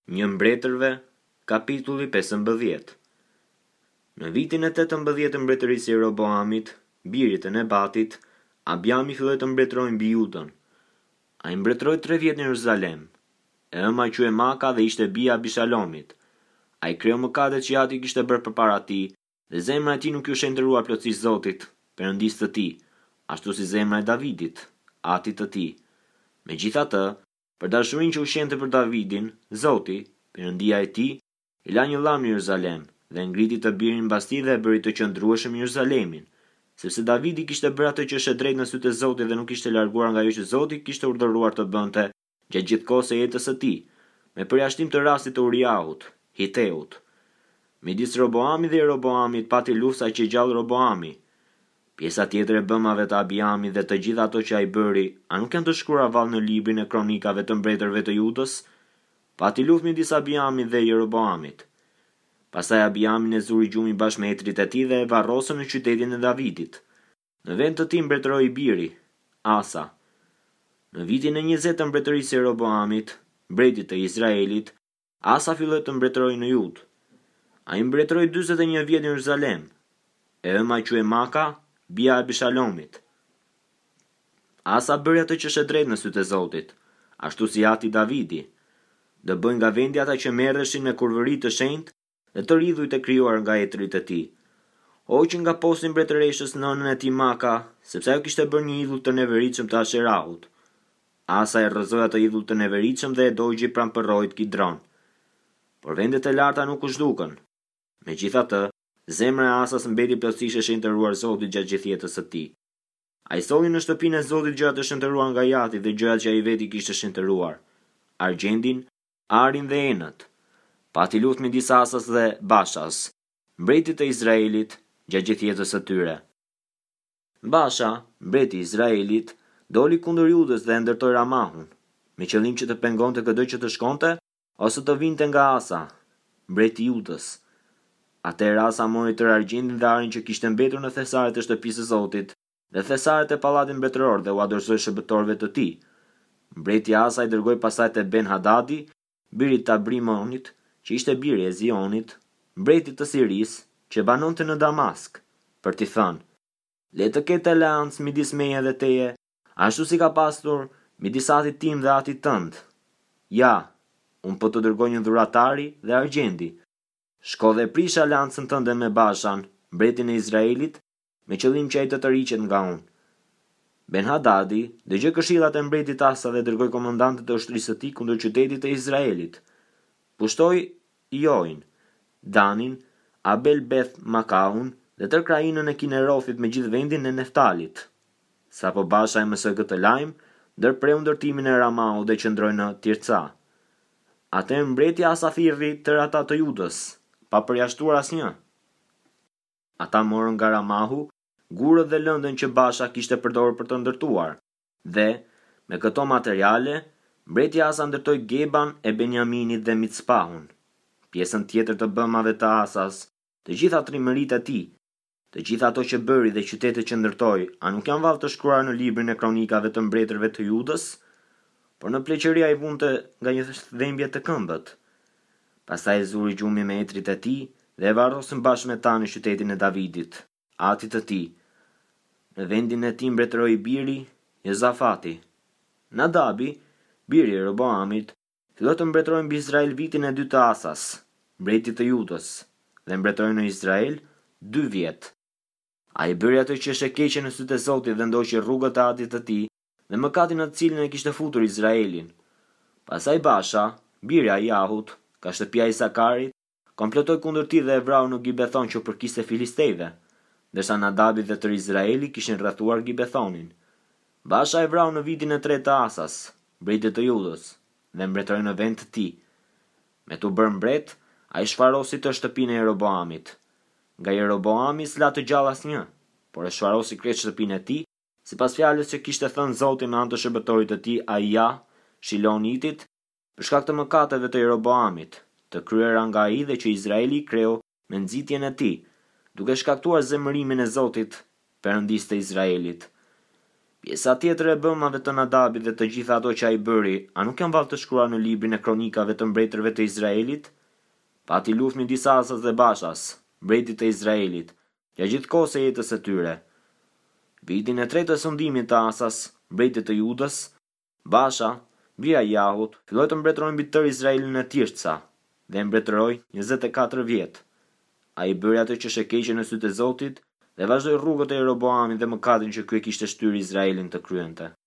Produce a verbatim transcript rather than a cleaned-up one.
Një mbretërve, kapitulli pesëmbëdhjetë. Në vitin e tetëmbëdhjetë të mbretërisë së Jeroboamit, birit të Nebatit, Abiami filloi të mbretërojë mbi Judën. Ai mbretëroi tre vjet në Jeruzalem. E ëma quhej Maka dhe ishte bija e Abishalomit. Ai krijoi mëkatet që Ati kishte bërë përpara tij, dhe zemra e tij nuk iu shëndëruar plotësisht Zotit, Perëndisë të tij, ashtu si zemra e Davidit, atit të tij. Megjithatë, për dashurinë që u shente për Davidin, Zoti, Perëndia e tij, i la një llam në Jeruzalem dhe ngriti të birin mbas tij dhe e bëri të qëndrueshëm në Jeruzalemin, sepse Davidi kishte bërë atë që ishte drejtë në sytë e Zotit dhe nuk ishte larguar nga ajo që Zoti kishte urdhëruar të bënte gjatë gjithë kohës së jetës së tij, me përjashtim të rastit të Uriahut, Hiteut. Midis Roboamit dhe Jeroboamit pati luftë sa që gjallë Roboami. Pjesa tjetër e bëmave të Abiamit dhe të gjitha ato që ai bëri, a nuk janë të shkruar avall në librin e kronikave të mbretërve të Judës? Pati luftë midis Abiamit dhe Jeroboamit. Pastaj Abiami e zuri gjumin bashkë me etrit e tij dhe e varrosën në qytetin e Davidit. Në vend të tij mbretëroi biri, Asa. Në vitin e njëzet të mbretërisë së Jeroboamit, mbretit të Izraelit, Asa filloi të mbretërojë në Judë. Ai mbretëroi dyzet e një vjet në Jeruzalem. E ëma quhej Maka, bija e Abishalomit. Asa bëri atë që ishte drejtë në sytë e Zotit, ashtu si ati Davidi. Dë bëj nga vendi ata që merreshin me kurvëri të shenjtë dhe të rridhujt e krijuar nga etrit e tij. Hoqi nga posti mbretëreshës nënën e tij Maka, sepse ajo kishte bërë një idhull të neveritshëm të Asherahut. Asa e rrëzoi atë idhull të neveritshëm dhe e dogji pranë përrojit Kidron. Por vendet e larta nuk u zhdukën. Megjithatë, zemra e Asas mbeti plotësisht e shenjtëruar Zotit gjatë gjithë jetës së tij. Ai solli në shtëpinë e Zotit gjërat e shenjtëruara nga Jati dhe gjërat që ai veti kishte shenjtëruar, argjendin, arin dhe enët. Pati luftë midis Asas dhe Bashas, mbretit të Izraelit, gjatë gjithë jetës së tyre. Basha, mbreti i Izraelit, doli kundër Judës dhe ndërtoi Ramahun, me qëllim që të pengonte çdo që të shkonte ose të vinte nga Asa, mbreti i Judës. Atëherë Asa mori tërë argjendin dhe arin që kishte mbetur në thesaret e shtëpisë së Zotit dhe thesaret e pallatit mbretëror dhe u adorëzoi shërbëtorëve të tij. Mbreti Asa i dërgoi pastaj te Ben Hadadi, biri i Tabrimonit, që ishte biri e Zionit, mbreti të Siris, që banonte në Damask, për t'i thënë: "Le të ketë aleancë midis meje dhe teje, ashtu si ka pasur midis atit tim dhe atit tënd. Ja, unë po të dërgoj një dhuratari dhe argjendi. Shko dhe prish aleancën tënde me Bashan, mbretin e Izraelit, me qëllim që ai të tërhiqet nga unë." Ben Hadadi dëgjoi këshillat e mbretit Asa dhe dërgoi komandantët e ushtrisë së tij kundër qytetit të Izraelit. Pushtoi Join, Danin, Abel Beth Makaun dhe tërë krajinën e Kinerofit me gjithë vendin e Neftalit. Sapo Basha e mësoi këtë lajm, ndërpreu ndërtimin e Ramahut dhe qëndroi në Tirca. Atëherë mbreti Asa thirrri tërë ata të Judës, pa përjashtuar asnjë. Ata morën nga Ramahu gurët dhe lëndën që Basha kishte përdorur për të ndërtuar, dhe, me këto materiale, mbreti Asa ndërtoi Geban e Benjaminit dhe Micpahun, pjesën tjetër të bëmave të Asas, të gjitha trimëritë e tij, të gjitha ato që bëri dhe qytetet që ndërtoi, a nuk janë vallë të shkruar në librin e kronikave të mbretërve të Judës? Por në pleqëri ai vunte nga një dhembje të këmbët. Pastaj e zuri gjumin me etrit e tij dhe e varrosën bashkë me ta në qytetin e Davidit, atit të tij. Në vendin e tij mbretëroi biri, Jozafati. Nadabi, biri i Jeroboamit, filloi të mbretërojë mbi Izrael vitin e dytë të Asas, mbretit të Judës, dhe mbretëroi në Izrael dy vjet. Ai bëri atë që ishte keqe në sytë e Zotit dhe ndoqi rrugët e atit të tij dhe mëkatin në të cilin e kishte futur Izraelin. Pastaj Basha, biri i Jahut, ka shtëpia e Isakarit, komplotoi kundër tij dhe e vrau në Gibethon që përkiste filistejve, ndërsa Nadabi dhe tërë Izraeli kishin rrethuar Gibethonin. Basha e vrau në vitin e tretë të Asas, mbretit të Judës, dhe mbretëroi në vend të tij. Me tu bërë mbret, ai shfarosi të shtëpinë e Jeroboamit. Nga Jeroboami s'la të gjallë asnjë, por e shfarosi krejt shtëpinë e tij, sipas fjalës që kishte thënë Zoti me anë të shërbëtorit të tij Aia, Shilonitit, për shkak të mëkateve të Jeroboamit, të kryera nga ai dhe që Izraeli kreu me nxitjen e tij, duke shkaktuar zemërimin e Zotit, Perëndisë të Izraelit. Pjesa tjetër e bëmave të Nadabit dhe të gjitha ato që ai bëri, a nuk janë vallë të shkruar në librin e kronikave të mbretërve të Izraelit? Pati luftë midis Asas dhe Bashas, mbretit të Izraelit, gjatë gjithë kohës së jetës së tyre. Vitin e tretë të sundimit të Asas, mbretit të Judës, Basha, bia e Jahut, filloi të mbretërojë mbi tërë Izraelin e Tirsa dhe mbretëroi njëzet e katër vjet. Ai bëri atë që ishte keqe në sytë e Zotit dhe vazhdoi rrugët e Jeroboamit dhe mëkatin që ky e kishte shtyrë Izraelin të kryente.